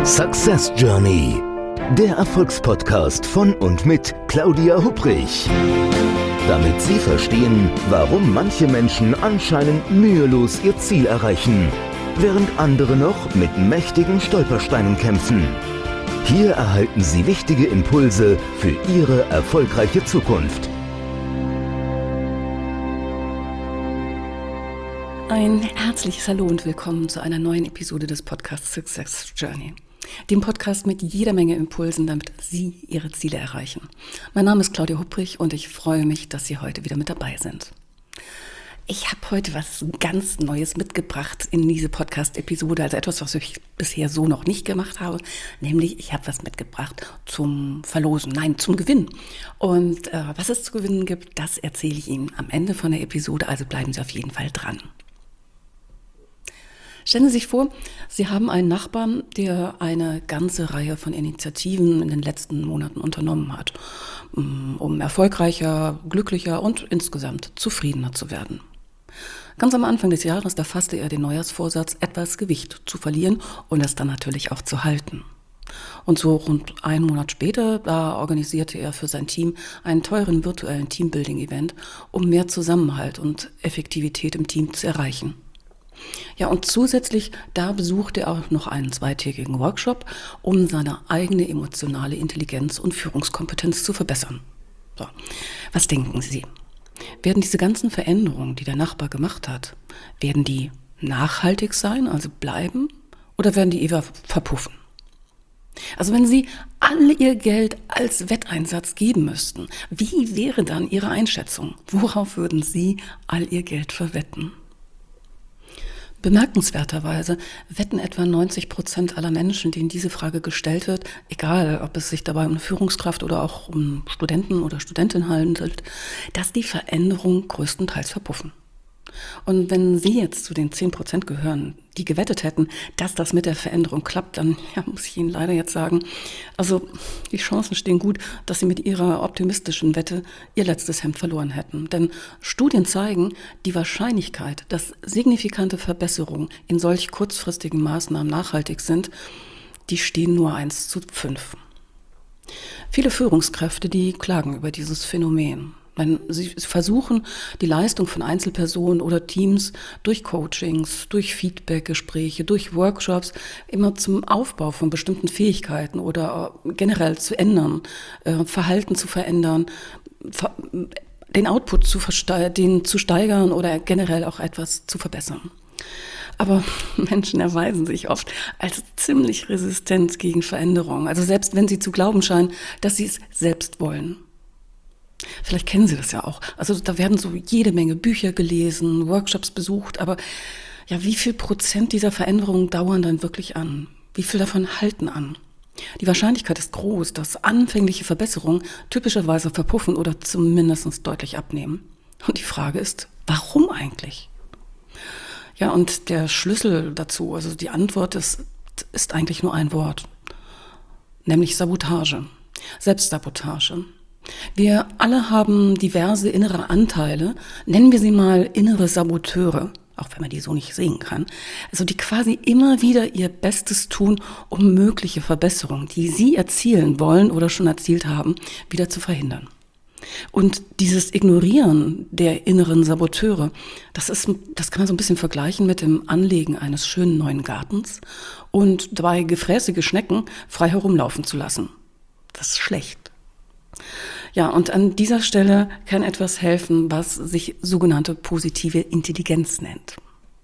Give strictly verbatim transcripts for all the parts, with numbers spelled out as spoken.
Success Journey, der Erfolgspodcast von und mit Claudia Hupprich. Damit Sie verstehen, warum manche Menschen anscheinend mühelos ihr Ziel erreichen, während andere noch mit mächtigen Stolpersteinen kämpfen. Hier erhalten Sie wichtige Impulse für Ihre erfolgreiche Zukunft. Ein herzliches Hallo und willkommen zu einer neuen Episode des Podcasts Success Journey. Dem Podcast mit jeder Menge Impulsen, damit Sie Ihre Ziele erreichen. Mein Name ist Claudia Hupprich und ich freue mich, dass Sie heute wieder mit dabei sind. Ich habe heute was ganz Neues mitgebracht in diese Podcast-Episode, also etwas, was ich bisher so noch nicht gemacht habe, nämlich ich habe was mitgebracht zum Verlosen, nein, zum Gewinnen. Und äh, was es zu gewinnen gibt, das erzähle ich Ihnen am Ende von der Episode, also bleiben Sie auf jeden Fall dran. Stellen Sie sich vor, Sie haben einen Nachbarn, der eine ganze Reihe von Initiativen in den letzten Monaten unternommen hat, um erfolgreicher, glücklicher und insgesamt zufriedener zu werden. Ganz am Anfang des Jahres, da fasste er den Neujahrsvorsatz, etwas Gewicht zu verlieren und es dann natürlich auch zu halten. Und so rund einen Monat später, da organisierte er für sein Team einen teuren virtuellen Teambuilding-Event, um mehr Zusammenhalt und Effektivität im Team zu erreichen. Ja, und zusätzlich, da besuchte er auch noch einen zweitägigen Workshop, um seine eigene emotionale Intelligenz und Führungskompetenz zu verbessern. So, was denken Sie? Werden diese ganzen Veränderungen, die der Nachbar gemacht hat, werden die nachhaltig sein, also bleiben, oder werden die eher verpuffen? Also wenn Sie all Ihr Geld als Wetteinsatz geben müssten, wie wäre dann Ihre Einschätzung? Worauf würden Sie all Ihr Geld verwetten? Bemerkenswerterweise wetten etwa neunzig Prozent aller Menschen, denen diese Frage gestellt wird, egal ob es sich dabei um eine Führungskraft oder auch um Studenten oder Studentinnen handelt, dass die Veränderungen größtenteils verpuffen. Und wenn Sie jetzt zu den zehn Prozent gehören, die gewettet hätten, dass das mit der Veränderung klappt, dann ja, muss ich Ihnen leider jetzt sagen, also die Chancen stehen gut, dass Sie mit Ihrer optimistischen Wette Ihr letztes Hemd verloren hätten. Denn Studien zeigen, die Wahrscheinlichkeit, dass signifikante Verbesserungen in solch kurzfristigen Maßnahmen nachhaltig sind, die stehen nur eins zu fünf. Viele Führungskräfte, die klagen über dieses Phänomen. Wenn sie versuchen, die Leistung von Einzelpersonen oder Teams durch Coachings, durch Feedbackgespräche, durch Workshops immer zum Aufbau von bestimmten Fähigkeiten oder generell zu ändern, äh, Verhalten zu verändern, ver- den Output zu, verste- den zu steigern oder generell auch etwas zu verbessern. Aber Menschen erweisen sich oft als ziemlich resistent gegen Veränderungen, also selbst wenn sie zu glauben scheinen, dass sie es selbst wollen. Vielleicht kennen Sie das ja auch. Also da werden so jede Menge Bücher gelesen, Workshops besucht, aber ja, wie viel Prozent dieser Veränderungen dauern dann wirklich an? Wie viel davon halten an? Die Wahrscheinlichkeit ist groß, dass anfängliche Verbesserungen typischerweise verpuffen oder zumindest deutlich abnehmen. Und die Frage ist, warum eigentlich? Ja, und der Schlüssel dazu, also die Antwort ist, ist eigentlich nur ein Wort, nämlich Sabotage, Selbstsabotage. Wir alle haben diverse innere Anteile, nennen wir sie mal innere Saboteure, auch wenn man die so nicht sehen kann, also die quasi immer wieder ihr Bestes tun, um mögliche Verbesserungen, die sie erzielen wollen oder schon erzielt haben, wieder zu verhindern. Und dieses Ignorieren der inneren Saboteure, das ist, das kann man so ein bisschen vergleichen mit dem Anlegen eines schönen neuen Gartens und dabei gefräßige Schnecken frei herumlaufen zu lassen. Das ist schlecht. Ja, und an dieser Stelle kann etwas helfen, was sich sogenannte positive Intelligenz nennt.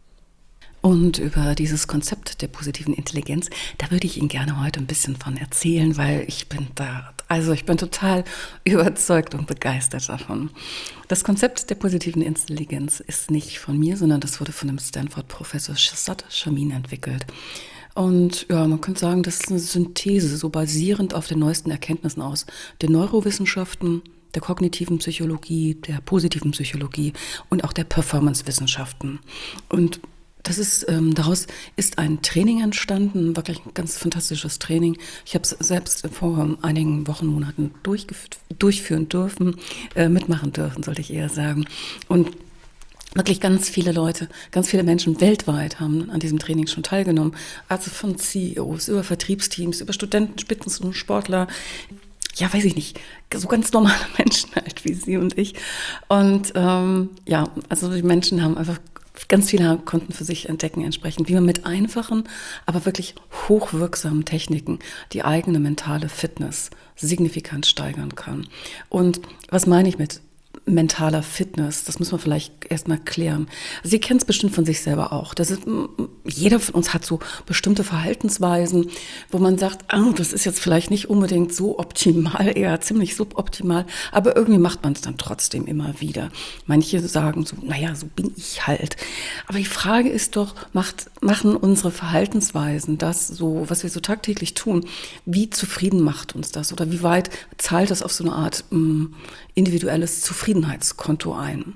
Und über dieses Konzept der positiven Intelligenz, da würde ich Ihnen gerne heute ein bisschen von erzählen, weil ich bin da, also ich bin total überzeugt und begeistert davon. Das Konzept der positiven Intelligenz ist nicht von mir, sondern das wurde von dem Stanford-Professor Shazad Shamin entwickelt. Und ja, man könnte sagen, das ist eine Synthese, so basierend auf den neuesten Erkenntnissen aus den Neurowissenschaften, der kognitiven Psychologie, der positiven Psychologie und auch der Performance-Wissenschaften. Und das ist, ähm, daraus ist ein Training entstanden, wirklich ein ganz fantastisches Training. Ich habe es selbst vor einigen Wochen, Monaten durchgef- durchführen dürfen, äh, mitmachen dürfen, sollte ich eher sagen. Und Wirklich ganz viele Leute, ganz viele Menschen weltweit haben an diesem Training schon teilgenommen. Also von C E Os über Vertriebsteams, über Studenten, Spitzen und Sportler. Ja, weiß ich nicht, so ganz normale Menschen halt wie Sie und ich. Und ähm, ja, also die Menschen haben einfach, ganz viele konnten für sich entdecken entsprechend, wie man mit einfachen, aber wirklich hochwirksamen Techniken die eigene mentale Fitness signifikant steigern kann. Und was meine ich mit mentaler Fitness? Das muss man vielleicht erstmal klären. Sie kennen es bestimmt von sich selber auch. Das ist, jeder von uns hat so bestimmte Verhaltensweisen, wo man sagt, oh, das ist jetzt vielleicht nicht unbedingt so optimal, eher ziemlich suboptimal, aber irgendwie macht man es dann trotzdem immer wieder. Manche sagen so, naja, so bin ich halt. Aber die Frage ist doch, macht, machen unsere Verhaltensweisen das so, was wir so tagtäglich tun, wie zufrieden macht uns das? Oder wie weit zahlt das auf so eine Art mh, individuelles Zufriedenheitskonto ein?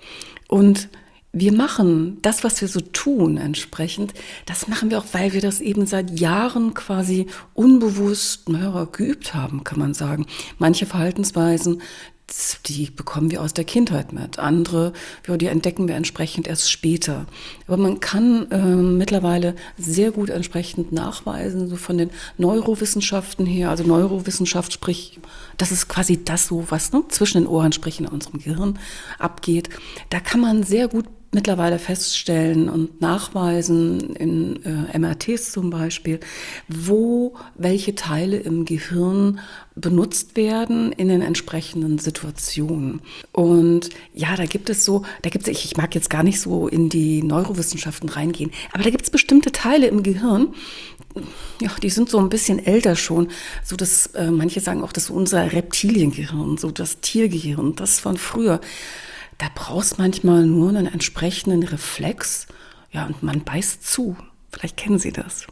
Und wir machen das, was wir so tun entsprechend, das machen wir auch, weil wir das eben seit Jahren quasi unbewusst naja, geübt haben, kann man sagen. Manche Verhaltensweisen, die bekommen wir aus der Kindheit mit. Andere, ja, die entdecken wir entsprechend erst später. Aber man kann äh, mittlerweile sehr gut entsprechend nachweisen, so von den Neurowissenschaften her. Also Neurowissenschaft, sprich, das ist quasi das so, was ne, zwischen den Ohren, sprich in unserem Gehirn abgeht. Da kann man sehr gut mittlerweile feststellen und nachweisen, in äh, M R Ts zum Beispiel, wo welche Teile im Gehirn benutzt werden in den entsprechenden Situationen. Und ja, da gibt es so, da gibt es, ich, ich mag jetzt gar nicht so in die Neurowissenschaften reingehen, aber da gibt es bestimmte Teile im Gehirn, ja, die sind so ein bisschen älter schon, so dass äh, manche sagen auch, das ist unser Reptiliengehirn, so das Tiergehirn, das von früher. Da brauchst manchmal nur einen entsprechenden Reflex, ja, und man beißt zu. Vielleicht kennen Sie das.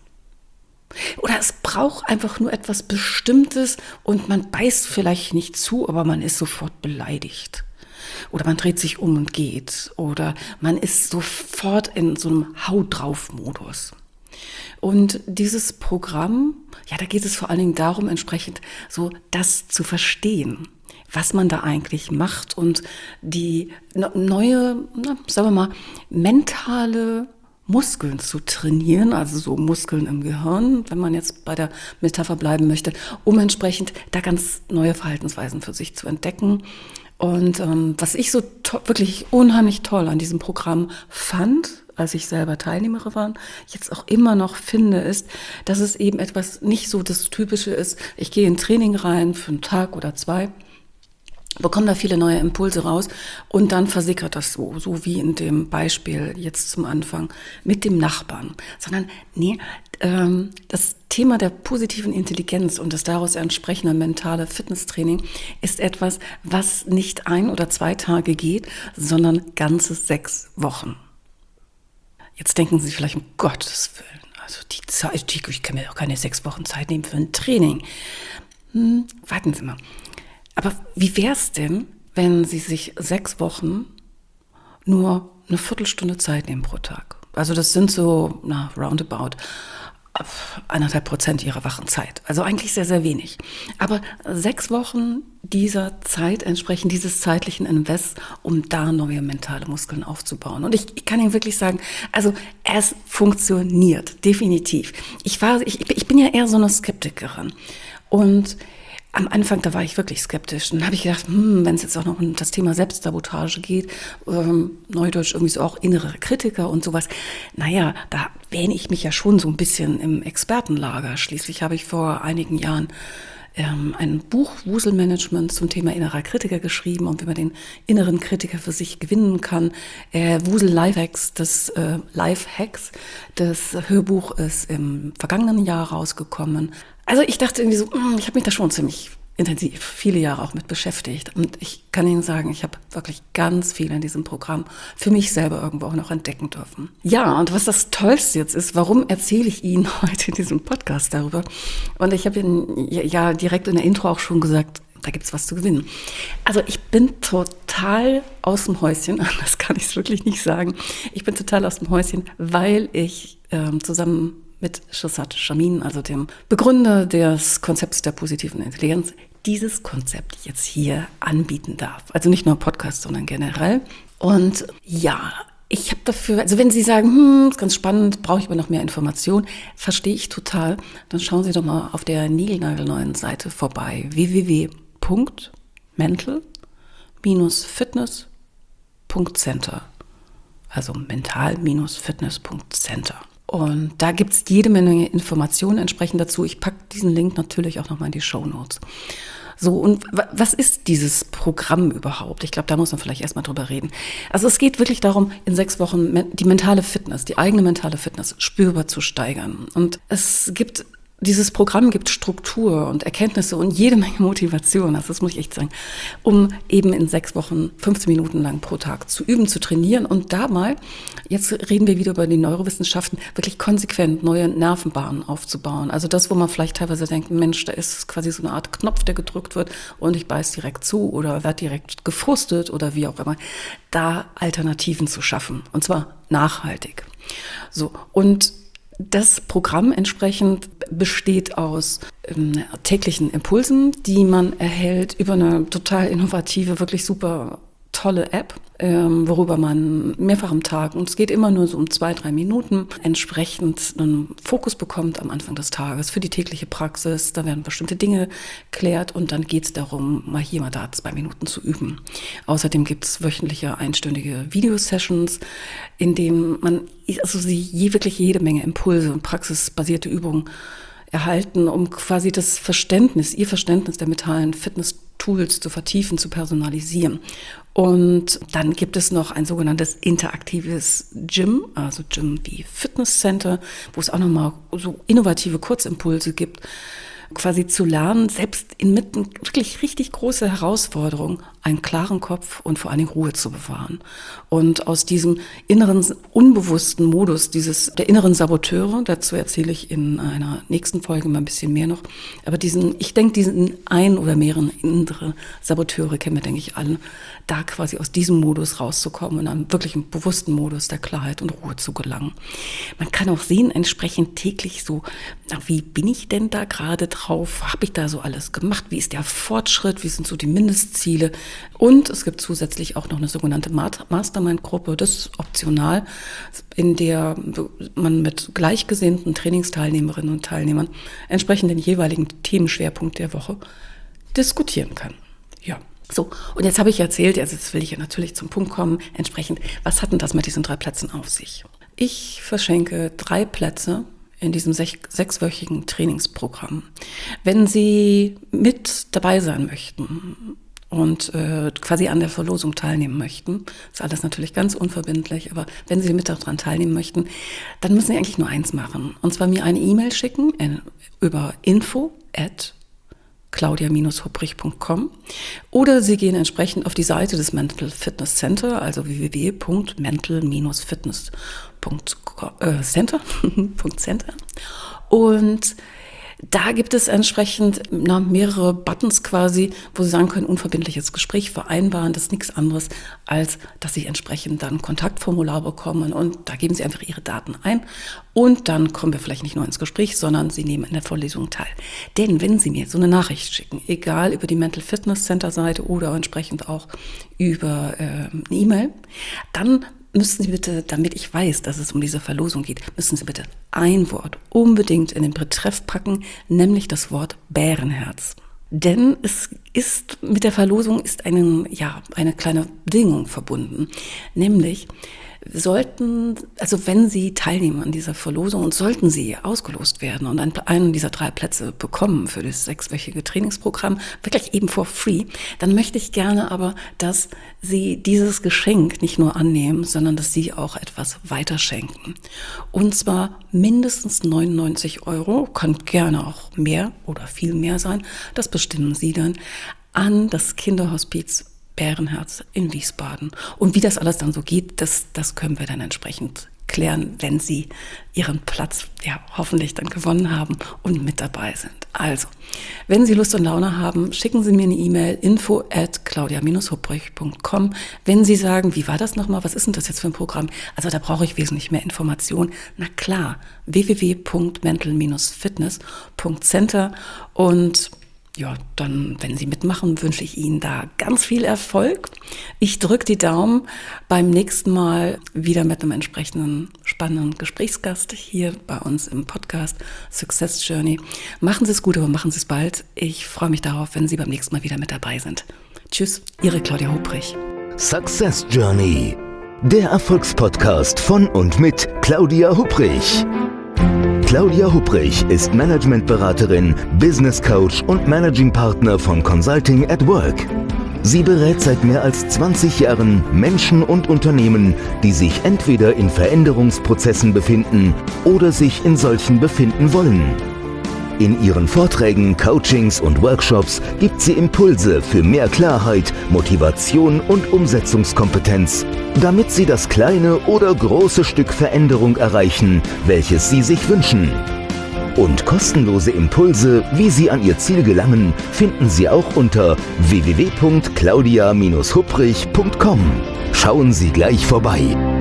Oder es braucht einfach nur etwas Bestimmtes und man beißt vielleicht nicht zu, aber man ist sofort beleidigt. Oder man dreht sich um und geht. Oder man ist sofort in so einem Hau-drauf-Modus. Und dieses Programm, ja, da geht es vor allen Dingen darum, entsprechend so das zu verstehen, was man da eigentlich macht und die neue, na, sagen wir mal, mentale Muskeln zu trainieren, also so Muskeln im Gehirn, wenn man jetzt bei der Metapher bleiben möchte, um entsprechend da ganz neue Verhaltensweisen für sich zu entdecken. Und ähm, was ich so to- wirklich unheimlich toll an diesem Programm fand, als ich selber Teilnehmerin war, jetzt auch immer noch finde, ist, dass es eben etwas nicht so das Typische ist, ich gehe in Training rein für einen Tag oder zwei, bekommen da viele neue Impulse raus und dann versickert das so, so wie in dem Beispiel jetzt zum Anfang mit dem Nachbarn, sondern nee, ähm, das Thema der positiven Intelligenz und das daraus entsprechende mentale Fitnesstraining ist etwas, was nicht ein oder zwei Tage geht, sondern ganze sechs Wochen. Jetzt denken Sie vielleicht, um Gottes Willen, also die Zeit, die, ich kann mir auch keine sechs Wochen Zeit nehmen für ein Training. Hm, warten Sie mal. Aber wie wäre es denn, wenn Sie sich sechs Wochen nur eine Viertelstunde Zeit nehmen pro Tag? Also das sind so, na, roundabout eineinhalb Prozent Ihrer wachen Zeit. Also eigentlich sehr, sehr wenig. Aber sechs Wochen dieser Zeit entsprechen dieses zeitlichen Invests, um da neue mentale Muskeln aufzubauen. Und ich, ich kann Ihnen wirklich sagen, also es funktioniert, definitiv. Ich war, ich, ich bin ja eher so eine Skeptikerin. Und am Anfang, da war ich wirklich skeptisch. Und dann habe ich gedacht, hm, wenn es jetzt auch noch um das Thema Selbstsabotage geht, ähm, Neudeutsch irgendwie so auch innere Kritiker und sowas, naja, da wähne ich mich ja schon so ein bisschen im Expertenlager. Schließlich habe ich vor einigen Jahren ähm, ein Buch Wuselmanagement zum Thema innerer Kritiker geschrieben und wie man den inneren Kritiker für sich gewinnen kann. Äh, Wusel Lifehacks, das äh, Lifehacks, das Hörbuch ist im vergangenen Jahr rausgekommen. Also ich dachte irgendwie so, ich habe mich da schon ziemlich intensiv viele Jahre auch mit beschäftigt. Und ich kann Ihnen sagen, ich habe wirklich ganz viel in diesem Programm für mich selber irgendwo auch noch entdecken dürfen. Ja, und was das Tollste jetzt ist, warum erzähle ich Ihnen heute in diesem Podcast darüber? Und ich habe Ihnen ja direkt in der Intro auch schon gesagt, da gibt es was zu gewinnen. Also ich bin total aus dem Häuschen, das kann ich wirklich nicht sagen. Ich bin total aus dem Häuschen, weil ich ähm, zusammen mit Shirzad Chamine, also dem Begründer des Konzepts der positiven Intelligenz, dieses Konzept jetzt hier anbieten darf. Also nicht nur im Podcast, sondern generell. Und ja, ich habe dafür, also wenn Sie sagen, hm, ist ganz spannend, brauche ich aber noch mehr Informationen, verstehe ich total, dann schauen Sie doch mal auf der niegelnagelneuen Seite vorbei, w w w punkt mental Bindestrich fitness Punkt center, also mental Bindestrich fitness Punkt center. Und da gibt es jede Menge Informationen entsprechend dazu. Ich packe diesen Link natürlich auch nochmal in die Shownotes. So, und was ist dieses Programm überhaupt? Ich glaube, da muss man vielleicht erstmal drüber reden. Also es geht wirklich darum, in sechs Wochen die mentale Fitness, die eigene mentale Fitness spürbar zu steigern. Und es gibt Dieses Programm gibt Struktur und Erkenntnisse und jede Menge Motivation, also das muss ich echt sagen, um eben in sechs Wochen fünfzehn Minuten lang pro Tag zu üben, zu trainieren und da mal, jetzt reden wir wieder über die Neurowissenschaften, wirklich konsequent neue Nervenbahnen aufzubauen. Also das, wo man vielleicht teilweise denkt, Mensch, da ist quasi so eine Art Knopf, der gedrückt wird und ich beiß direkt zu oder werde direkt gefrustet oder wie auch immer, da Alternativen zu schaffen und zwar nachhaltig. So, und das Programm entsprechend besteht aus ähm, täglichen Impulsen, die man erhält über eine total innovative, wirklich super tolle App, ähm, worüber man mehrfach am Tag, und es geht immer nur so um zwei, drei Minuten, entsprechend einen Fokus bekommt am Anfang des Tages für die tägliche Praxis. Da werden bestimmte Dinge geklärt und dann geht es darum, mal hier, mal da zwei Minuten zu üben. Außerdem gibt es wöchentliche einstündige Videosessions, in denen man also sie je, wirklich jede Menge Impulse und praxisbasierte Übungen erhalten, um quasi das Verständnis, ihr Verständnis der mentalen Fitness-Tools zu vertiefen, zu personalisieren. Und dann gibt es noch ein sogenanntes interaktives Gym, also Gym wie Fitness Center, wo es auch nochmal so innovative Kurzimpulse gibt, quasi zu lernen, selbst inmitten wirklich richtig großer Herausforderungen einen klaren Kopf und vor allen Dingen Ruhe zu bewahren. Und aus diesem inneren, unbewussten Modus, dieses der inneren Saboteure, dazu erzähle ich in einer nächsten Folge mal ein bisschen mehr noch, aber diesen, ich denke, diesen ein oder mehreren innere Saboteure kennen wir, denke ich, alle, da quasi aus diesem Modus rauszukommen und einem wirklichen bewussten Modus der Klarheit und Ruhe zu gelangen. Man kann auch sehen, entsprechend täglich so, na, wie bin ich denn da gerade drauf? Habe ich da so alles gemacht? Wie ist der Fortschritt? Wie sind so die Mindestziele? Und es gibt zusätzlich auch noch eine sogenannte Mastermind-Gruppe, das ist optional, in der man mit gleichgesinnten Trainingsteilnehmerinnen und Teilnehmern entsprechend den jeweiligen Themenschwerpunkt der Woche diskutieren kann. Ja. So, und jetzt habe ich erzählt, also jetzt will ich ja natürlich zum Punkt kommen, entsprechend, was hat denn das mit diesen drei Plätzen auf sich? Ich verschenke drei Plätze in diesem sech- sechswöchigen Trainingsprogramm. Wenn Sie mit dabei sein möchten und äh, quasi an der Verlosung teilnehmen möchten, ist alles natürlich ganz unverbindlich, aber wenn Sie mit daran teilnehmen möchten, dann müssen Sie eigentlich nur eins machen, und zwar mir eine E-Mail schicken äh, über info at claudia Bindestrich hupprich Punkt com oder Sie gehen entsprechend auf die Seite des Mental Fitness Center, also w w w Punkt mental Bindestrich fitness Punkt center und da gibt es entsprechend na, mehrere Buttons quasi, wo Sie sagen können, unverbindliches Gespräch vereinbaren. Das ist nichts anderes, als dass Sie entsprechend dann ein Kontaktformular bekommen und da geben Sie einfach Ihre Daten ein und dann kommen wir vielleicht nicht nur ins Gespräch, sondern Sie nehmen in der Vorlesung teil. Denn wenn Sie mir so eine Nachricht schicken, egal über die Mental Fitness Center Seite oder entsprechend auch über äh, eine E-Mail, dann müssen Sie bitte, damit ich weiß, dass es um diese Verlosung geht, müssen Sie bitte ein Wort unbedingt in den Betreff packen, nämlich das Wort Bärenherz. Denn es ist mit der Verlosung ist eine, ja, eine kleine Bedingung verbunden, nämlich sollten, also wenn Sie teilnehmen an dieser Verlosung und sollten Sie ausgelost werden und einen dieser drei Plätze bekommen für das sechswöchige Trainingsprogramm, wirklich eben for free, dann möchte ich gerne aber, dass Sie dieses Geschenk nicht nur annehmen, sondern dass Sie auch etwas weiterschenken. Und zwar mindestens neunundneunzig Euro, kann gerne auch mehr oder viel mehr sein, das bestimmen Sie dann, an das Kinderhospiz Bärenherz in Wiesbaden. Und wie das alles dann so geht, das, das können wir dann entsprechend klären, wenn Sie Ihren Platz ja hoffentlich dann gewonnen haben und mit dabei sind. Also, wenn Sie Lust und Laune haben, schicken Sie mir eine E-Mail info at claudia Bindestrich hupprich Punkt com. Wenn Sie sagen, wie war das nochmal, was ist denn das jetzt für ein Programm? Also da brauche ich wesentlich mehr Informationen. Na klar, w w w Punkt mental Bindestrich fitness Punkt center und Ja, dann, wenn Sie mitmachen, wünsche ich Ihnen da ganz viel Erfolg. Ich drücke die Daumen beim nächsten Mal wieder mit einem entsprechenden spannenden Gesprächsgast hier bei uns im Podcast Success Journey. Machen Sie es gut, aber machen Sie es bald. Ich freue mich darauf, wenn Sie beim nächsten Mal wieder mit dabei sind. Tschüss, Ihre Claudia Hubrich. Success Journey, der Erfolgspodcast von und mit Claudia Hubrich. Claudia Hubrich ist Managementberaterin, Business Coach und Managing Partner von Consulting at Work. Sie berät seit mehr als zwanzig Jahren Menschen und Unternehmen, die sich entweder in Veränderungsprozessen befinden oder sich in solchen befinden wollen. In ihren Vorträgen, Coachings und Workshops gibt sie Impulse für mehr Klarheit, Motivation und Umsetzungskompetenz, damit sie das kleine oder große Stück Veränderung erreichen, welches sie sich wünschen. Und kostenlose Impulse, wie Sie an Ihr Ziel gelangen, finden Sie auch unter w w w punkt claudia Bindestrich hubrich punkt com. Schauen Sie gleich vorbei.